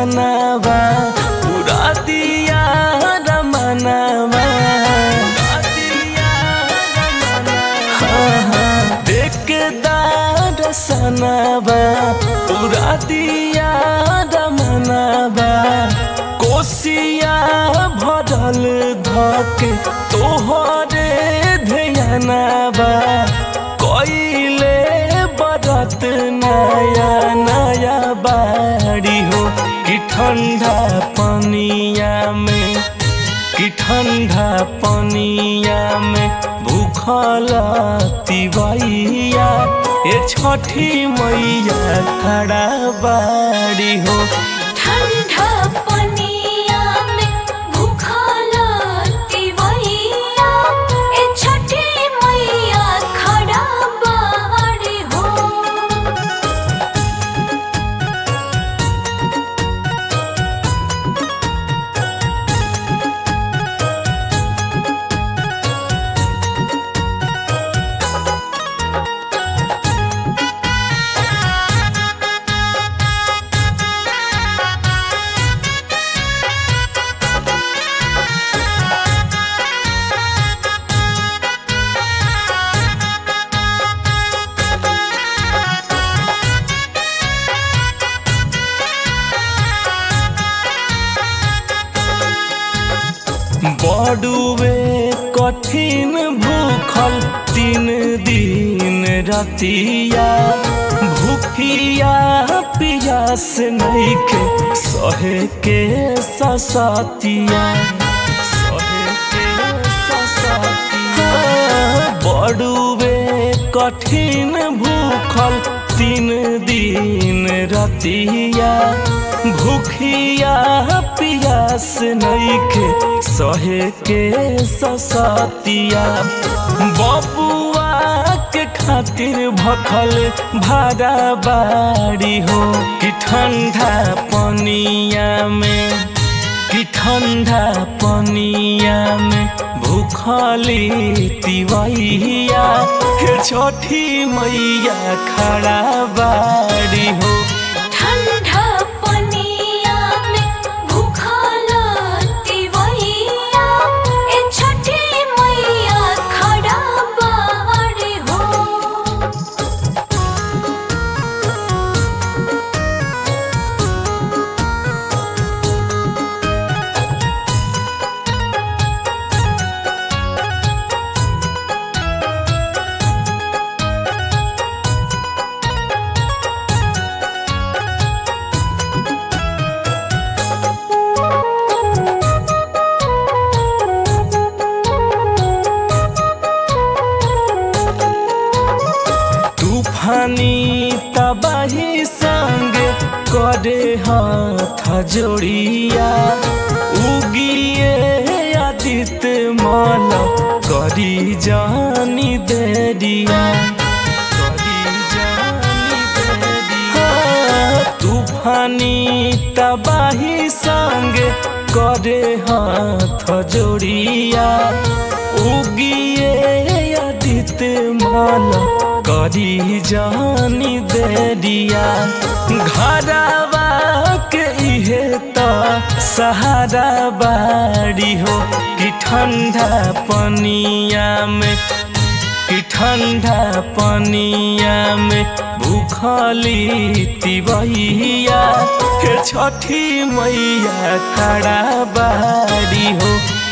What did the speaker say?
सपनावा पूरा दिया रमनावा देख सनावा पूरा दिया रमनावा कोसिया भरल धके तोहरे ध्यानवा कइले बरत नया नया बाड़ी हो कि ठंडा पनिया में कि ठंडा पनिया में भूखल तिवैया ये छठी मैया खड़ा बाड़ी हो ठंडा पनिया में भूखल तिवैया ए छठी मैया खड़ा बाड़ी हो। बड़ुए कठिन भूखल 3 दिन रतिया भूखिया पियास नइखे सहे के ससतिया बड़ुए कठिन भूखल 3 दिन रतिया भूखिया पियास नइखे सहे के ससतिया बबुआ के खातिर भखल भाड़ा बाड़ी हो कि ठंडा पनिया में कि ठंडा पनिया में भूखली तिवैया छठी मैया खड़ा बाड़ी हो ठंडा पनिया में भूखल तिवैया ए छठी मैया खड़ा बाड़ी हो। तूफानी तबाही संग करे हाथ जोड़िया उगिए आदित्य माल करी जानी देरिया तूफानी तबाही संग करे हाथ जोड़िया उगिए आदित्य माल करी जानी देरिया घरवा के इहे तो सहारा बाड़ी हो कि ठंडा पनिया में कि ठंडा पनिया में भूखली तिवैया छठी मैया खड़ा बाड़ी हो।